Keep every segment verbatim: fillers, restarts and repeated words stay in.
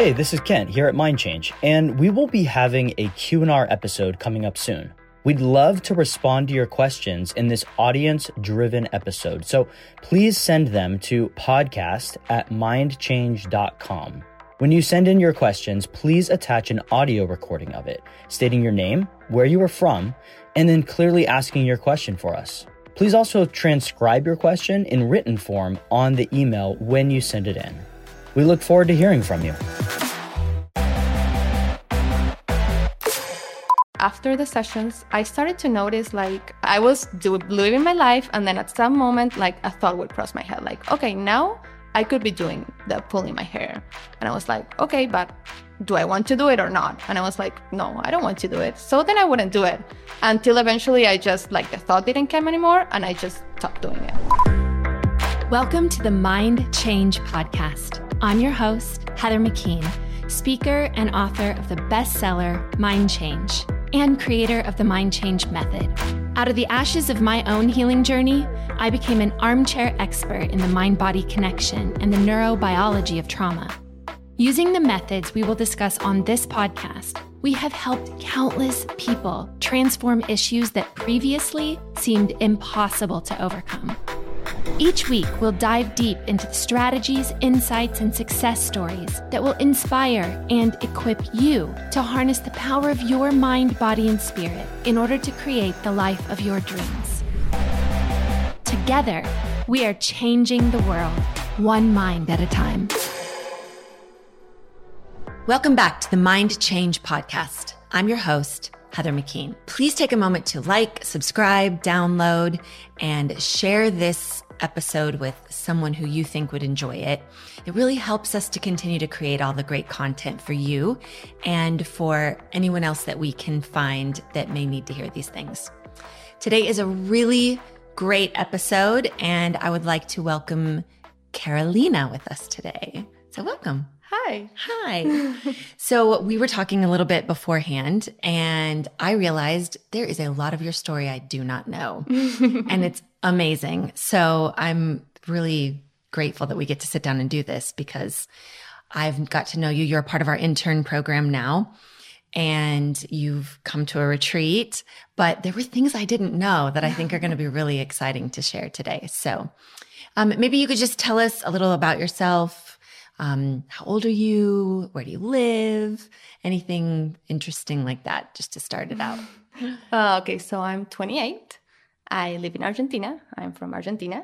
Hey, this is Kent here at Mind Change, and we will be having a Q and R episode coming up soon. We'd love to respond to your questions in this audience-driven episode, so please send them to podcast at mind change dot com. When you send in your questions, please attach an audio recording of it, stating your name, where you are from, and then clearly asking your question for us. Please also transcribe your question in written form on the email when you send it in. We look forward to hearing from you. After the sessions, I started to notice like I was do- living my life, and then at some moment, like a thought would cross my head, like, okay, now I could be doing the pulling my hair. And I was like, okay, but do I want to do it or not? And I was like, no, I don't want to do it. So then I wouldn't do it until eventually I just, like, the thought didn't come anymore, and I just stopped doing it. Welcome to the Mind Change Podcast. I'm your host, Heather McKean, speaker and author of the bestseller Mind Change, and creator of the Mind Change Method. Out of the ashes of my own healing journey, I became an armchair expert in the mind-body connection and the neurobiology of trauma. Using the methods we will discuss on this podcast, we have helped countless people transform issues that previously seemed impossible to overcome. Each week, we'll dive deep into the strategies, insights, and success stories that will inspire and equip you to harness the power of your mind, body, and spirit in order to create the life of your dreams. Together, we are changing the world, one mind at a time. Welcome back to the Mind Change Podcast. I'm your host, Heather McKean. Please take a moment to like, subscribe, download, and share this episode with someone who you think would enjoy it. It really helps us to continue to create all the great content for you and for anyone else that we can find that may need to hear these things. Today is a really great episode, and I would like to welcome Carolina with us today. So welcome. Hi. Hi. So we were talking a little bit beforehand, and I realized there is a lot of your story I do not know, and it's amazing. So I'm really grateful that we get to sit down and do this because I've got to know you. You're a part of our intern program now, and you've come to a retreat, but there were things I didn't know that I think are going to be really exciting to share today. So um, maybe you could just tell us a little about yourself. Um, how old are you? Where do you live? Anything interesting like that, just to start it out. Uh, okay, so I'm twenty-eight. I live in Argentina. I'm from Argentina.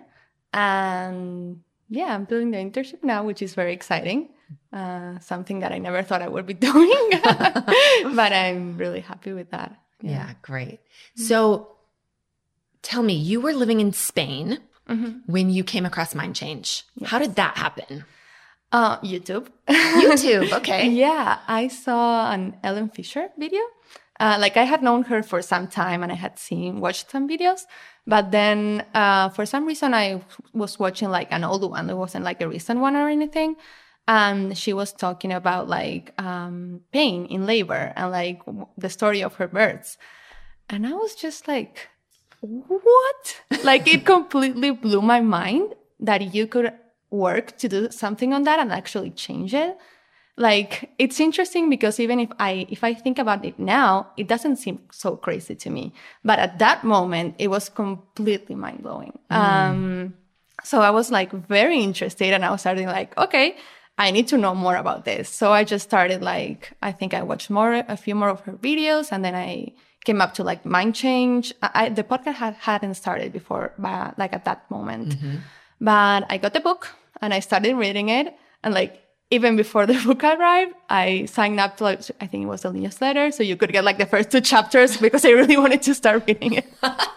And yeah, I'm doing the internship now, which is very exciting. Uh, something that I never thought I would be doing. But I'm really happy with that. Yeah, yeah great. So tell me, you were living in Spain mm-hmm. when you came across Mind Change. Yes. How did that happen? Uh, YouTube. YouTube, okay. Yeah, I saw an Ellen Fisher video. Uh, like I had known her for some time and I had seen, watched some videos. But then uh, for some reason I was watching like an old one. It wasn't like a recent one or anything. And she was talking about like um, pain in labor and like the story of her births. And I was just like, what? Like it completely blew my mind that you could work to do something on that and actually change it. Like it's interesting because even if I if I think about it now, it doesn't seem so crazy to me. But at that moment, it was completely mind blowing. Mm. Um, so I was like very interested, and I was starting like, okay, I need to know more about this. So I just started like I think I watched more a few more of her videos, and then I came up to like Mind Change. I, the podcast had, hadn't started before, but like at that moment. Mm-hmm. But I got the book and I started reading it. And like, even before the book arrived, I signed up to like, I think it was a newsletter. So you could get like the first two chapters because I really wanted to start reading it.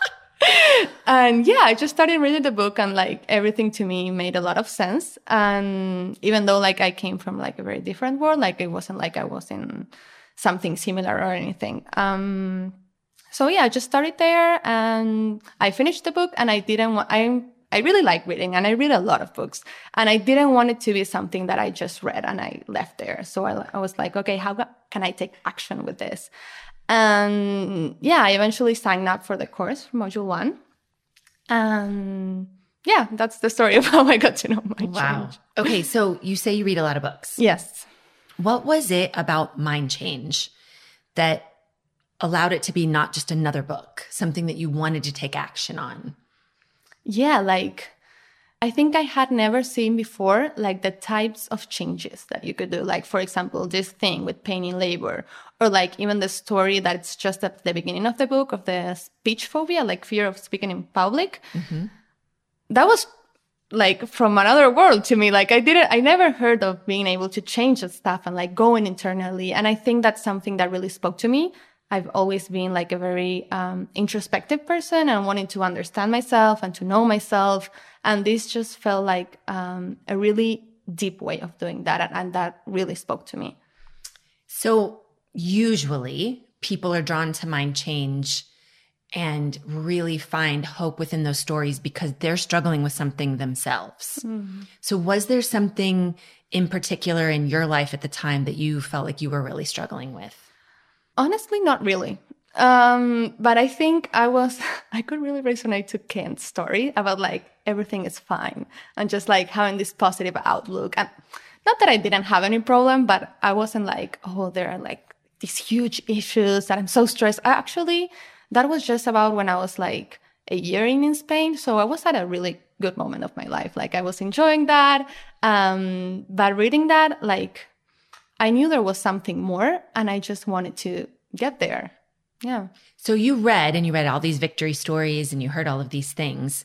And yeah, I just started reading the book and like everything to me made a lot of sense. And even though like I came from like a very different world, like it wasn't like I was in something similar or anything. Um, so yeah, I just started there and I finished the book and I didn't want, I I really like reading and I read a lot of books and I didn't want it to be something that I just read and I left there. So I, I was like, okay, how can I take action with this? And yeah, I eventually signed up for the course, module one. And yeah, that's the story of how I got to know Mind Wow. Change. Okay, so you say you read a lot of books. Yes. What was it about Mind Change that allowed it to be not just another book, something that you wanted to take action on? Yeah, like I think I had never seen before, like the types of changes that you could do. Like, for example, this thing with pain in labor, or like even the story that's just at the beginning of the book of the speech phobia, like fear of speaking in public. Mm-hmm. That was like from another world to me. Like I didn't, I never heard of being able to change that stuff and like going internally. And I think that's something that really spoke to me. I've always been like a very um, introspective person and wanting to understand myself and to know myself. And this just felt like um, a really deep way of doing that. And, and that really spoke to me. So usually people are drawn to Mind Change and really find hope within those stories because they're struggling with something themselves. Mm-hmm. So was there something in particular in your life at the time that you felt like you were really struggling with? Honestly, not really. Um, but I think I was, I could really resonate to Kent's story about like everything is fine and just like having this positive outlook. And not that I didn't have any problem, but I wasn't like, oh, there are like these huge issues that I'm so stressed. I actually, that was just about when I was like a year in in Spain. So I was at a really good moment of my life. Like I was enjoying that. Um, but reading that, like I knew there was something more and I just wanted to get there. Yeah. So you read and you read all these victory stories and you heard all of these things.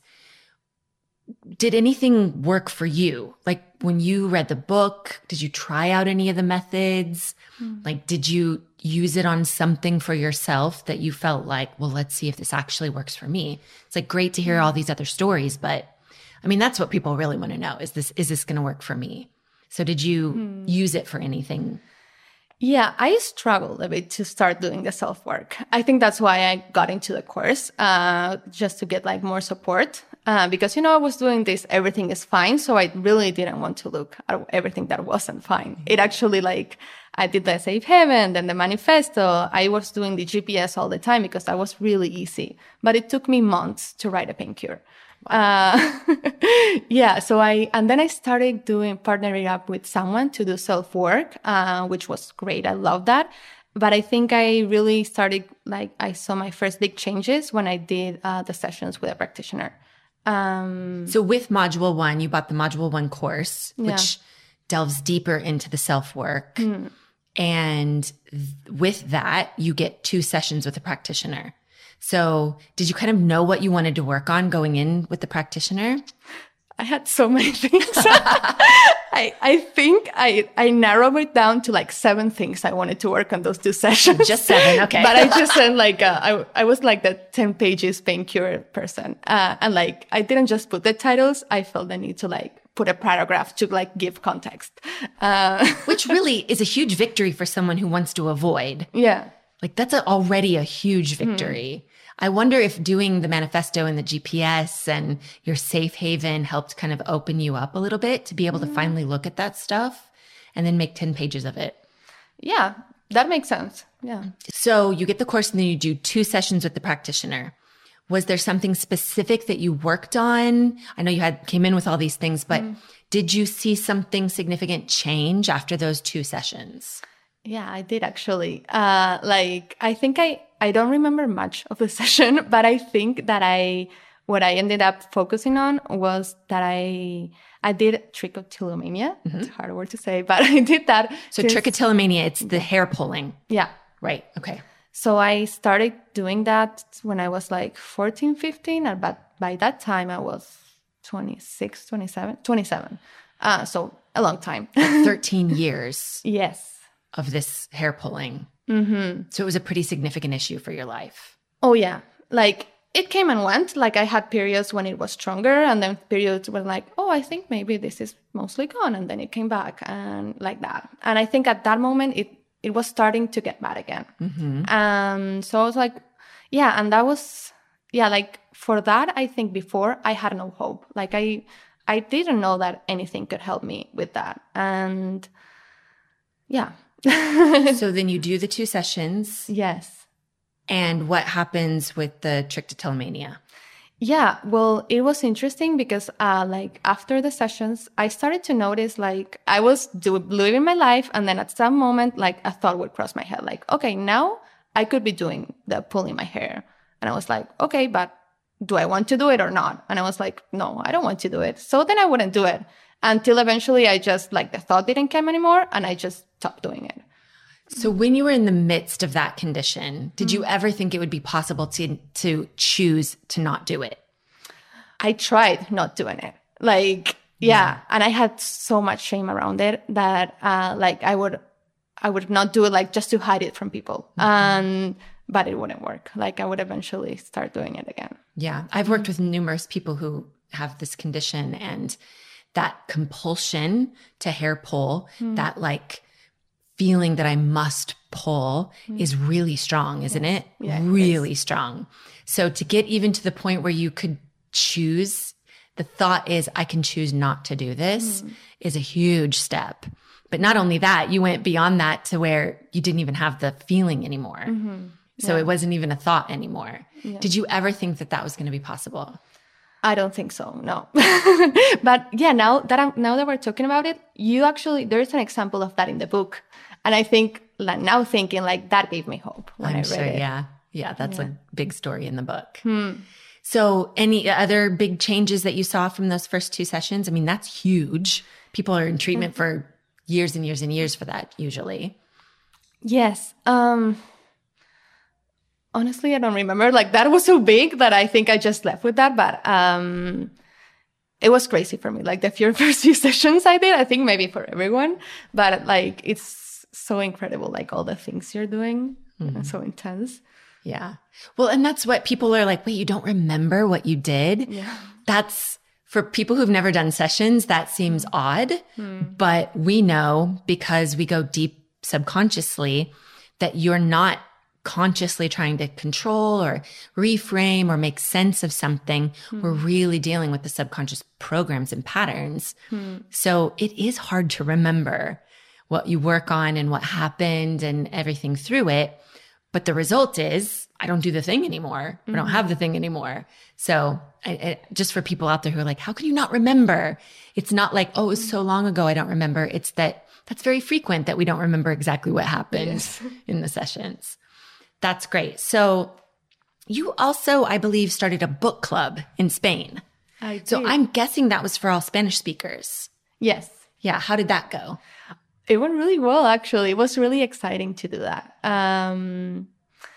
Did anything work for you? Like when you read the book, did you try out any of the methods? Mm. Like, did you use it on something for yourself that you felt like, well, let's see if this actually works for me? It's like great to hear all these other stories, but I mean, that's what people really want to know. Is this, is this going to work for me? So did you mm. use it for anything? Yeah, I struggled a bit to start doing the self-work. I think that's why I got into the course, uh, just to get like more support. Uh, because, you know, I was doing this, everything is fine. So I really didn't want to look at everything that wasn't fine. It actually like, I did the Safe Haven, then the manifesto. I was doing the G P S all the time because that was really easy. But it took me months to write a pain cure. Uh, yeah. So I, and then I started doing, partnering up with someone to do self-work, uh, which was great. I love that. But I think I really started, like, I saw my first big changes when I did, uh, the sessions with a practitioner. Um, so with module one, you bought the module one course, which yeah. delves deeper into the self-work. Mm. And th- with that, you get two sessions with a practitioner. So did you kind of know what you wanted to work on going in with the practitioner? I had so many things. I, I think I, I narrowed it down to like seven things I wanted to work on those two sessions. Just seven, okay. But I just said like, uh, I, I was like the ten pages pain cure person. Uh, and like, I didn't just put the titles. I felt the need to like put a paragraph to like give context. Uh, Which really is a huge victory for someone who wants to avoid. Yeah. Like that's a, already a huge victory. Mm. I wonder if doing the manifesto and the G P S and your safe haven helped kind of open you up a little bit to be able to finally look at that stuff and then make ten pages of it. Yeah, that makes sense. Yeah. So you get the course and then you do two sessions with the practitioner. Was there something specific that you worked on? I know you had came in with all these things, but mm. did you see something significant change after those two sessions? Yeah, I did actually. Uh, like, I think I, I don't remember much of the session, but I think that I, what I ended up focusing on was that I, I did trichotillomania. Mm-hmm. It's a hard word to say, but I did that. So since, trichotillomania, it's the hair pulling. Yeah. Right. Okay. So I started doing that when I was like fourteen, fifteen. And but by that time I was twenty-six, twenty-seven, twenty-seven. Uh, so a long time. Like thirteen years. Yes. Of this hair pulling. Mm-hmm. So it was a pretty significant issue for your life. Oh, yeah. Like, it came and went. Like, I had periods when it was stronger and then periods when like, oh, I think maybe this is mostly gone. And then it came back and like that. And I think at that moment, it, it was starting to get bad again. Mm-hmm. Um, so I was like, yeah. And that was, yeah, like for that, I think before I had no hope. Like, I, I didn't know that anything could help me with that. And yeah. So then you do the two sessions. Yes. And what happens with the trichotillomania? Yeah, well, it was interesting because, uh, like after the sessions, I started to notice like I was do- living my life, and then at some moment, like a thought would cross my head, like, okay, now I could be doing the pulling my hair, and I was like, okay, but do I want to do it or not? And I was like, no, I don't want to do it. So then I wouldn't do it until eventually I just like the thought didn't come anymore, and I just stopped doing it. So when you were in the midst of that condition, did you ever think it would be possible to to choose to not do it? I tried not doing it. Like, yeah. And I had so much shame around it that, uh, like I would, I would not do it like just to hide it from people. Mm-hmm. And, but it wouldn't work. Like I would eventually start doing it again. Yeah. I've worked with numerous people who have this condition, and that compulsion to hair pull, mm. that like feeling that I must pull mm. is really strong, isn't yes. it? Yeah, really it strong. So to get even to the point where you could choose, the thought is, I can choose not to do this, mm. is a huge step. But not only that, you went beyond that to where you didn't even have the feeling anymore. Mm-hmm. So yeah. it wasn't even a thought anymore. Yeah. Did you ever think that that was going to be possible? I don't think so, no. But yeah, now that I'm, now that we're talking about it, you actually, there's an example of that in the book. And I think like, now thinking like that gave me hope when I'm I read sure, it. Yeah. Yeah. That's yeah. a big story in the book. Hmm. So any other big changes that you saw from those first two sessions? I mean, that's huge. People are in treatment mm-hmm. for years and years and years for that usually. Yes. Um, honestly, I don't remember. Like that was so big that I think I just left with that. But um, it was crazy for me. Like the few first few sessions I did, I think maybe for everyone. But like it's so incredible, like all the things you're doing. Mm-hmm. So intense. Yeah. Well, and that's what people are like, wait, you don't remember what you did? Yeah. That's for people who've never done sessions, that seems odd, mm. but we know because we go deep subconsciously that you're not consciously trying to control or reframe or make sense of something. Mm. We're really dealing with the subconscious programs and patterns. Mm. So it is hard to remember what you work on and what happened and everything through it. But the result is I don't do the thing anymore. Mm-hmm. I don't have the thing anymore. So I, I, just for people out there who are like, how can you not remember? It's not like, oh, it was so long ago, I don't remember. It's that that's very frequent that we don't remember exactly what happened yes. in the sessions. That's great. So you also, I believe, started a book club in Spain. I did. So I'm guessing that was for all Spanish speakers. Yes. Yeah. How did that go? It went really well, actually. It was really exciting to do that. Um,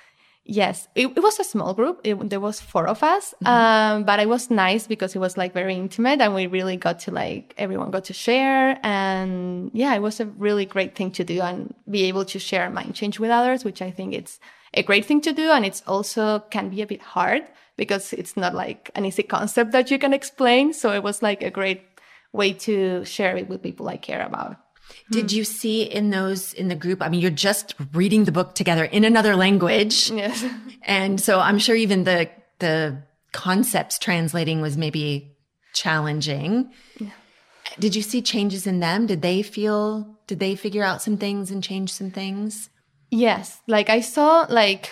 yes, it, it was a small group. It, there was four of us, mm-hmm. um, but it was nice because it was like very intimate, and we really got to like, everyone got to share. And yeah, it was a really great thing to do and be able to share mind change with others, which I think it's a great thing to do. And it's also can be a bit hard because it's not like an easy concept that you can explain. So it was like a great way to share it with people I care about. Did you see in those, in the group, I mean, you're just reading the book together in another language. Yes. And so I'm sure even the, the concepts translating was maybe challenging. Yeah. Did you see changes in them? Did they feel, did they figure out some things and change some things? Yes. Like I saw like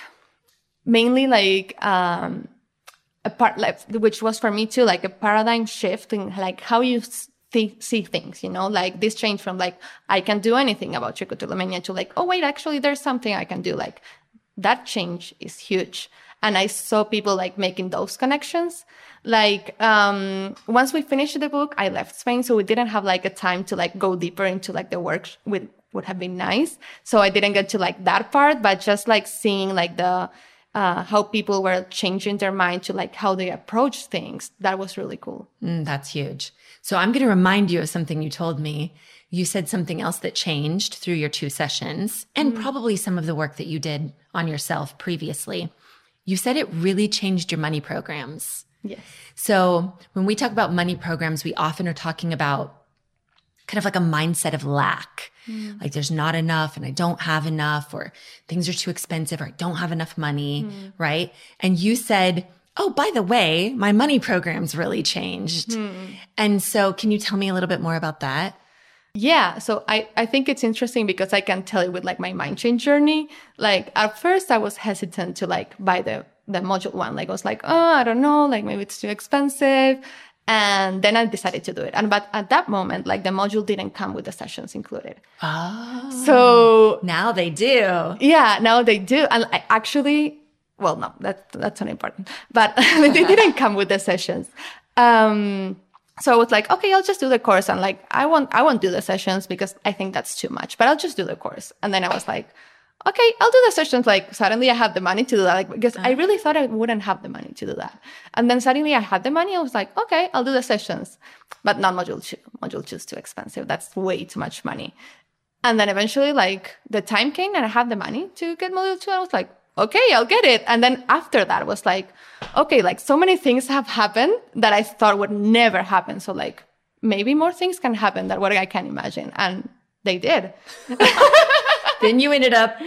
mainly like, um, a part, like, which was for me too, like a paradigm shift in like how you Th- see things, you know, like this change from like, I can do anything about trichotillomania to like, oh, wait, actually, there's something I can do. Like that change is huge. And I saw people like making those connections. Like, um, once we finished the book, I left Spain. So we didn't have like a time to like go deeper into like the work, which would have been nice. So I didn't get to like that part, but just like seeing like the, uh, how people were changing their mind to like how they approach things. That was really cool. Mm, that's huge. So I'm going to remind you of something you told me. You said something else that changed through your two sessions and mm. probably some of the work that you did on yourself previously. You said it really changed your money programs. Yes. So when we talk about money programs, we often are talking about kind of like a mindset of lack. Mm. Like there's not enough and I don't have enough, or things are too expensive, or I don't have enough money, mm. right? And you said, oh, by the way, my money programs really changed. Hmm. And so can you tell me a little bit more about that? Yeah. So I, I think it's interesting because I can tell it with like my mind change journey. Like at first I was hesitant to like buy the the module one. Like I was like, oh, I don't know, like maybe it's too expensive. And then I decided to do it. And but at that moment, like the module didn't come with the sessions included. Oh. So now they do. Yeah, now they do. And I actually, well, no, that, that's not important. But they didn't come with the sessions. Um, so I was like, okay, I'll just do the course. And like, I won't, I won't do the sessions because I think that's too much, but I'll just do the course. And then I was like, okay, I'll do the sessions. Like suddenly I had the money to do that, like, because uh-huh. I really thought I wouldn't have the money to do that. And then suddenly I had the money. I was like, okay, I'll do the sessions, but not module two. Module two is too expensive. That's way too much money. And then eventually like the time came and I had the money to get module two. I was like, okay, I'll get it. And then after that, it was like, okay, like so many things have happened that I thought would never happen. So like maybe more things can happen than what I can imagine. And they did. Then you ended up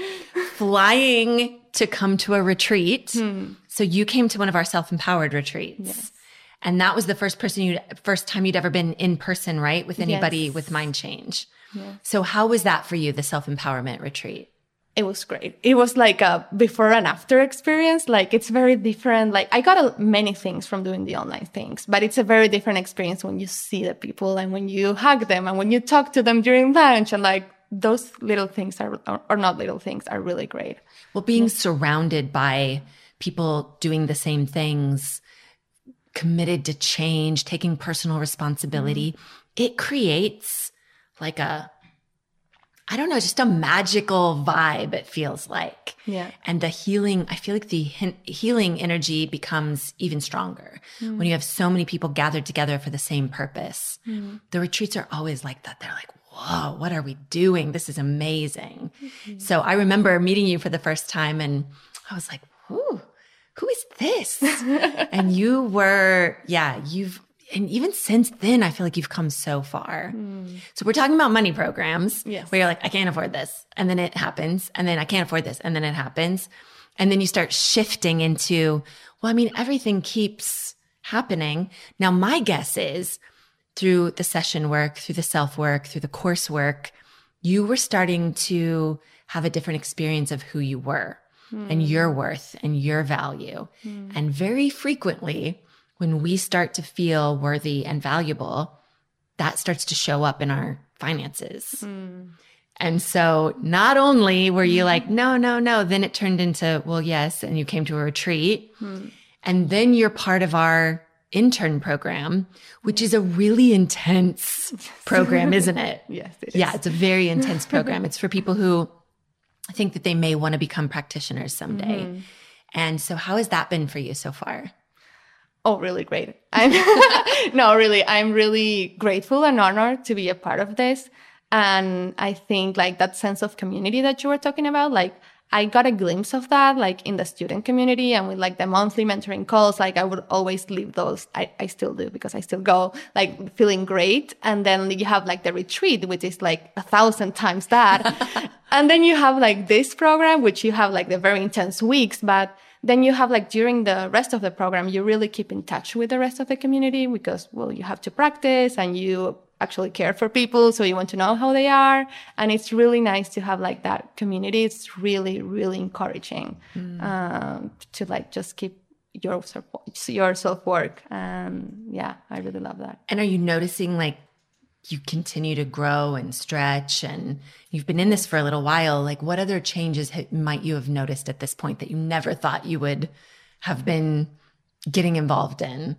flying to come to a retreat. Hmm. So you came to one of our self-empowered retreats. Yes. And that was the first person you first time you'd ever been in person, right? With anybody Yes. with Mind Change. Yeah. So how was that for you, the self-empowerment retreat? It was great. It was like a before and after experience. Like it's very different. Like I got a, many things from doing the online things, but it's a very different experience when you see the people and when you hug them and when you talk to them during lunch, and like those little things are, or, or not little things, are really great. Well, being yeah. surrounded by people doing the same things, committed to change, taking personal responsibility, mm-hmm. it creates like a, I don't know, just a magical vibe, it feels like. Yeah. And the healing, I feel like the he- healing energy becomes even stronger mm. when you have so many people gathered together for the same purpose. Mm. The retreats are always like that. They're like, whoa, what are we doing? This is amazing. Mm-hmm. So I remember meeting you for the first time and I was like, who, who is this? And you were, yeah, you've, and even since then, I feel like you've come so far. Mm. So we're talking about money programs yes. where you're like, I can't afford this. And then it happens. And then I can't afford this. And then it happens. And then you start shifting into, well, I mean, everything keeps happening. Now, my guess is through the session work, through the self-work, through the coursework, you were starting to have a different experience of who you were mm. and your worth and your value. Mm. And very frequently, when we start to feel worthy and valuable, that starts to show up in our finances. Mm. And so not only were you like, no, no, no, then it turned into, well, yes. And you came to a retreat mm. and then you're part of our intern program, which is a really intense program, isn't it? Yes, it is. Yeah, it's a very intense program. It's for people who think that they may want to become practitioners someday. Mm-hmm. And so how has that been for you so far? Oh, really great. I'm no, really, I'm really grateful and honored to be a part of this. And I think like that sense of community that you were talking about, like I got a glimpse of that, like in the student community and with like the monthly mentoring calls, like I would always leave those. I, I still do because I still go like feeling great. And then you have like the retreat, which is like a thousand times that. And then you have like this program, which you have like the very intense weeks, but then you have like during the rest of the program, you really keep in touch with the rest of the community because, well, you have to practice and you actually care for people. So you want to know how they are. And it's really nice to have like that community. It's really, really encouraging, mm. um, to like just keep your, your self-work. And yeah, I really love that. And are you noticing like you continue to grow and stretch and you've been in this for a little while? Like what other changes ha- might you have noticed at this point that you never thought you would have been getting involved in?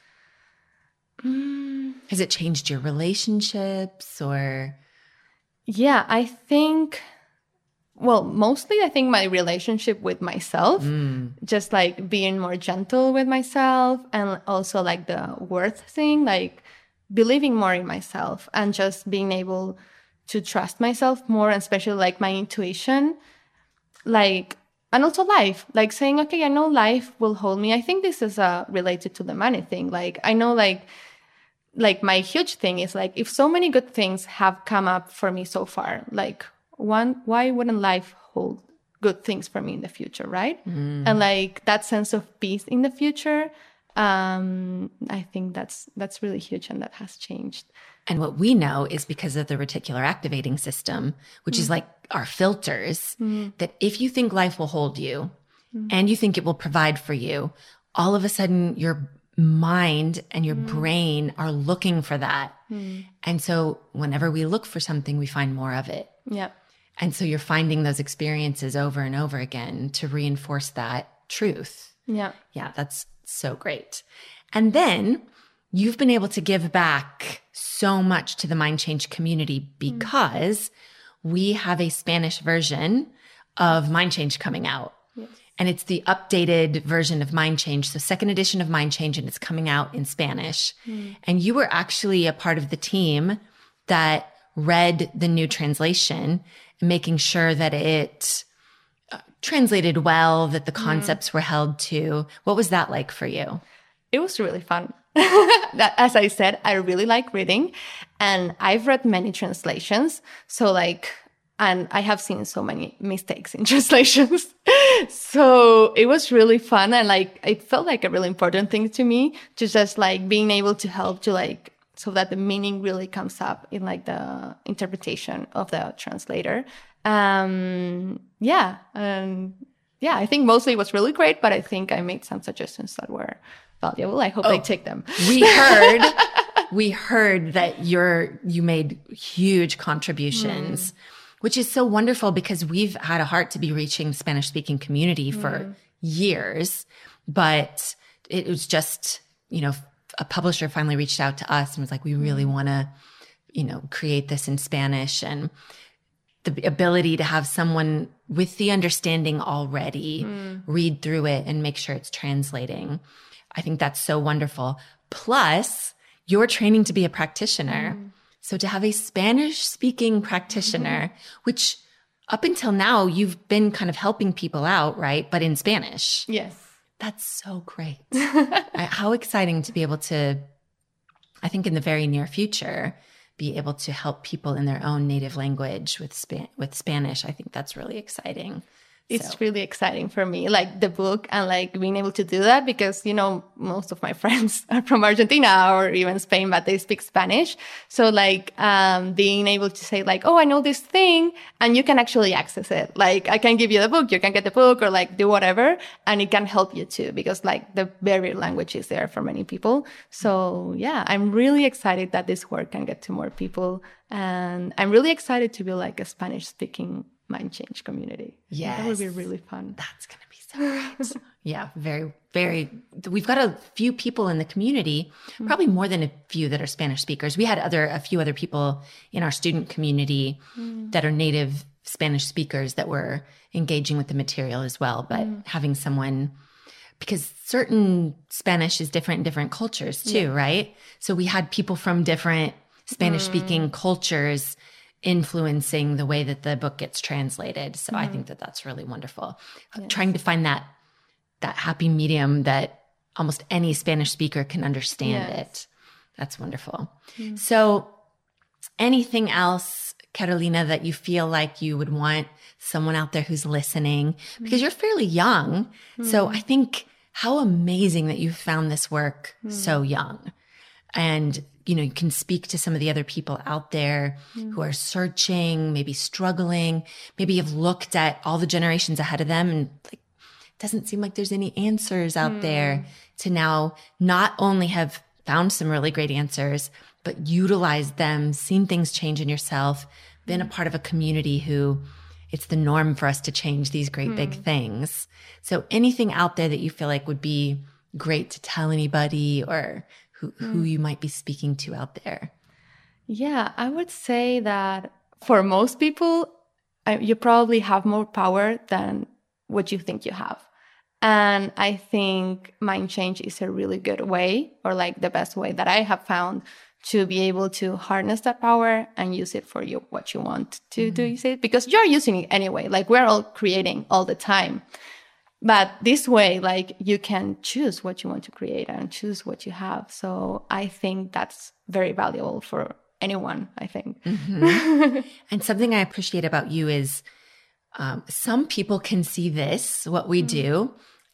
Mm. Has it changed your relationships or? Yeah, I think, well, mostly I think my relationship with myself, mm. just like being more gentle with myself and also like the worth thing, like believing more in myself and just being able to trust myself more, and especially like my intuition, like, and also life, like saying, okay, I know life will hold me. I think this is uh, related to the money thing. Like, I know like, like my huge thing is like, if so many good things have come up for me so far, like one, why wouldn't life hold good things for me in the future, right? Mm. And like that sense of peace in the future, um, I think that's that's really huge, and that has changed. And what we know is because of the reticular activating system, which mm. is like our filters, mm. that if you think life will hold you, mm. and you think it will provide for you, all of a sudden your mind and your mm. brain are looking for that. Mm. And so whenever we look for something, we find more of it. Yeah. And so you're finding those experiences over and over again to reinforce that truth. Yeah. Yeah, that's so great. And then you've been able to give back so much to the Mind Change community because mm. we have a Spanish version of Mind Change coming out. Yes. And it's the updated version of Mind Change. So second edition of Mind Change, and it's coming out in Spanish. Mm. And you were actually a part of the team that read the new translation, making sure that it uh, translated well, that the concepts mm. were held to. What was that like for you? It was really fun. That, as I said, I really like reading, and I've read many translations. So like, and I have seen so many mistakes in translations. So it was really fun. And like, it felt like a really important thing to me to just like being able to help to like, so that the meaning really comes up in like the interpretation of the translator. Um, yeah. Um, yeah, I think mostly it was really great, but I think I made some suggestions that were valuable. I hope oh, they take them. We heard, we heard that you're, you made huge contributions, mm. which is so wonderful because we've had a heart to be reaching Spanish speaking community for mm. years, but it was just, you know, a publisher finally reached out to us and was like, we really want to, you know, create this in Spanish, and the ability to have someone with the understanding already mm. read through it and make sure it's translating. I think that's so wonderful. Plus, you're training to be a practitioner. Mm. So to have a Spanish speaking practitioner, mm-hmm. which up until now, you've been kind of helping people out, right? But in Spanish. Yes. That's so great. How exciting to be able to, I think in the very near future, be able to help people in their own native language with Spa- with Spanish. I think that's really exciting. It's so. really exciting for me, like the book and like being able to do that because, you know, most of my friends are from Argentina or even Spain, but they speak Spanish. So like, um, being able to say like, oh, I know this thing and you can actually access it. Like I can give you the book, you can get the book or like do whatever. And it can help you too, because like the barrier language is there for many people. So yeah, I'm really excited that this work can get to more people. And I'm really excited to be like a Spanish speaking Mind Change community. Yes. That would be really fun. That's going to be so great. Yeah, very, very. We've got a few people in the community, mm-hmm. probably more than a few that are Spanish speakers. We had other, a few other people in our student community mm. that are native Spanish speakers that were engaging with the material as well. But mm. having someone, because certain Spanish is different in different cultures too, yeah. right? So we had people from different Spanish speaking mm. cultures influencing the way that the book gets translated. So mm. I think that that's really wonderful. Yes. Trying to find that that happy medium that almost any Spanish speaker can understand yes. it. That's wonderful. Mm. So anything else, Carolina, that you feel like you would want someone out there who's listening? Mm. Because you're fairly young. Mm. So I think how amazing that you found this work mm. so young. And you know, you can speak to some of the other people out there mm. who are searching, maybe struggling, maybe have looked at all the generations ahead of them and like, it doesn't seem like there's any answers out mm. there, to now not only have found some really great answers, but utilized them, seen things change in yourself, been a part of a community who it's the norm for us to change these great mm. big things. So anything out there that you feel like would be great to tell anybody, or who, who you might be speaking to out there? Yeah, I would say that for most people, I, you probably have more power than what you think you have. And I think Mind Change is a really good way, or like the best way that I have found to be able to harness that power and use it for you, what you want to mm-hmm. do, use it, because you're using it anyway. Like we're all creating all the time. But this way, like you can choose what you want to create and choose what you have. So I think that's very valuable for anyone, I think. Mm-hmm. And something I appreciate about you is um, some people can see this, what we mm-hmm. do,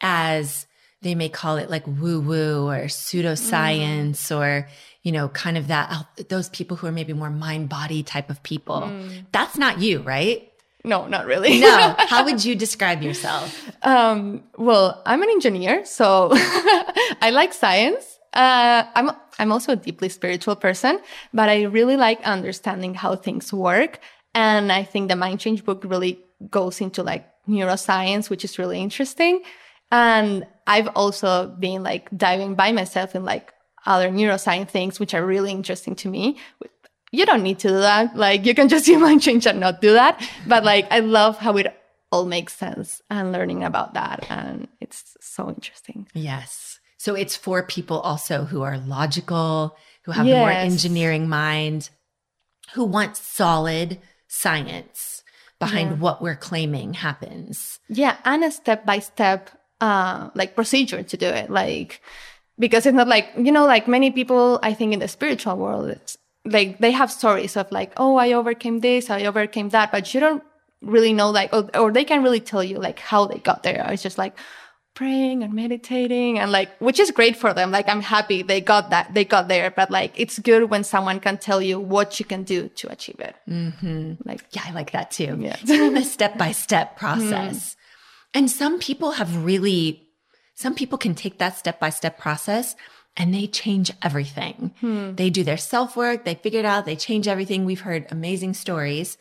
as they may call it like woo-woo or pseudoscience mm. or, you know, kind of that, those people who are maybe more mind-body type of people. Mm. That's not you, right? No, not really. No. How would you describe yourself? Um, well, I'm an engineer, so I like science. Uh, I'm I'm also a deeply spiritual person, but I really like understanding how things work. And I think the Mind Change book really goes into like neuroscience, which is really interesting. And I've also been like diving by myself in like other neuroscience things, which are really interesting to me. You don't need to do that. Like you can just do Mind Change and not do that. But like, I love how it all makes sense and learning about that. And it's so interesting. Yes. So it's for people also who are logical, who have Yes. more engineering mind, who want solid science behind Yeah. what we're claiming happens. Yeah. And a step-by-step, uh, like procedure to do it. Like, because it's not like, you know, like many people, I think in the spiritual world, it's like they have stories of like, oh, I overcame this, I overcame that, but you don't really know like, or, or they can really tell you like how they got there. It's just like praying and meditating and like, which is great for them. Like, I'm happy they got that, they got there, but like, it's good when someone can tell you what you can do to achieve it. Mm-hmm. Like, Yeah, I like that too. Yeah. It's kind of a step-by-step process. And some people have really, some people can take that step-by-step process and they change everything. They do their self-work, they figure it out, they change everything. We've heard amazing stories.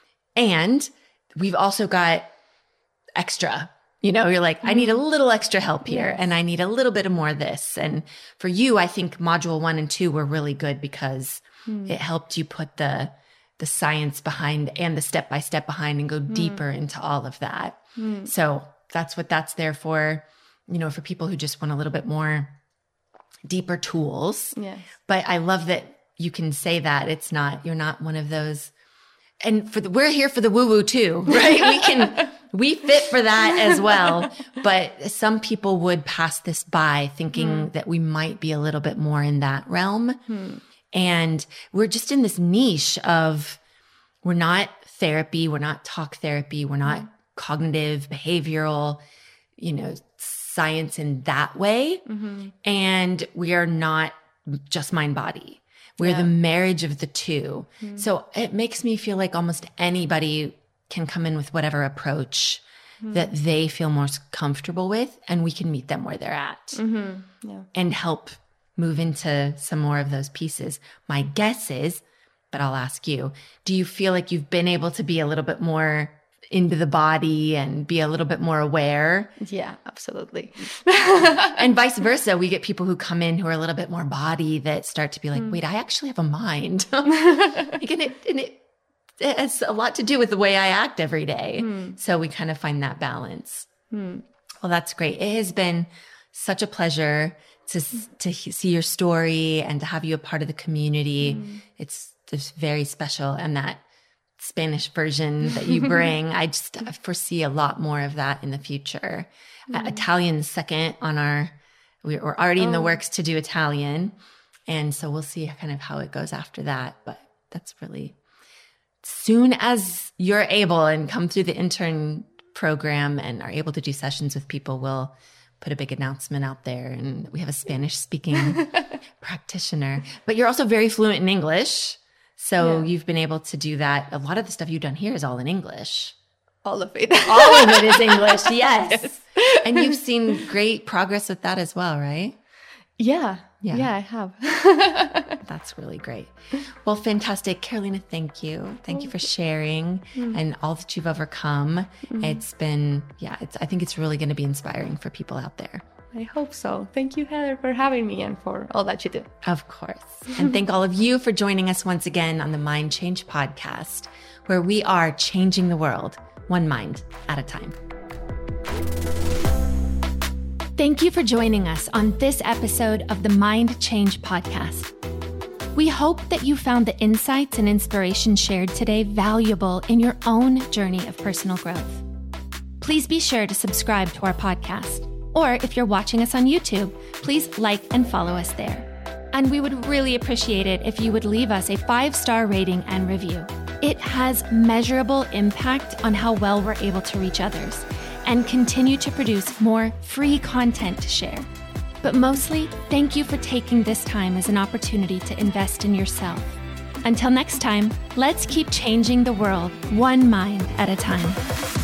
And we've also got extra. You know, you're like, I need a little extra help here Yes. and I need a little bit more of this. And for you, I think module one and two were really good because it helped you put the the science behind and the step-by-step behind and go deeper into all of that. So that's what that's there for, you know, for people who just want a little bit more deeper tools. yes. But I love that you can say that it's not, you're not one of those. And for the, we're here for the woo woo too, right? We can, we fit for that as well. But some people would pass this by thinking mm. that we might be a little bit more in that realm. Mm. And we're just in this niche of, we're not therapy. We're not talk therapy. We're not mm. cognitive, behavioral, you know, science in that way. Mm-hmm. And we are not just mind body. We're yeah. the marriage of the two. Mm-hmm. So it makes me feel like almost anybody can come in with whatever approach mm-hmm. that they feel most comfortable with, and we can meet them where they're at mm-hmm. yeah. and help move into some more of those pieces. My guess is, but I'll ask you, do you feel like you've been able to be a little bit more into the body and be a little bit more aware? Yeah, absolutely. And vice versa. We get people who come in who are a little bit more body that start to be like, mm. wait, I actually have a mind. like, and it, and it, it has a lot to do with the way I act every day. Mm. So we kind of find that balance. Mm. Well, that's great. It has been such a pleasure to, to see your story and to have you a part of the community. Mm. It's just very special. And that Spanish version that you bring, I just foresee a lot more of that in the future. Mm. Uh, Italian's second on our, we're already oh. in the works to do Italian. And so we'll see kind of how it goes after that. But that's really, soon as you're able and come through the intern program and are able to do sessions with people, we'll put a big announcement out there. And we have a Spanish speaking practitioner, but you're also very fluent in English. So yeah. you've been able to do that. A lot of the stuff you've done here is all in English. All of it. All of it is English, yes. yes. And you've seen great progress with that as well, right? Yeah. Yeah, yeah I have. That's really great. Well, fantastic. Carolina, thank you. Thank you for sharing mm. and all that you've overcome. Mm. It's been, yeah, it's. I think it's really going to be inspiring for people out there. I hope so. Thank you, Heather, for having me and for all that you do. Of course. And thank all of you for joining us once again on the Mind Change podcast, where we are changing the world one mind at a time. Thank you for joining us on this episode of the Mind Change podcast. We hope that you found the insights and inspiration shared today valuable in your own journey of personal growth. Please be sure to subscribe to our podcast. Or if you're watching us on YouTube, please like and follow us there. And we would really appreciate it if you would leave us a five-star rating and review. It has measurable impact on how well we're able to reach others and continue to produce more free content to share. But mostly, thank you for taking this time as an opportunity to invest in yourself. Until next time, let's keep changing the world one mind at a time.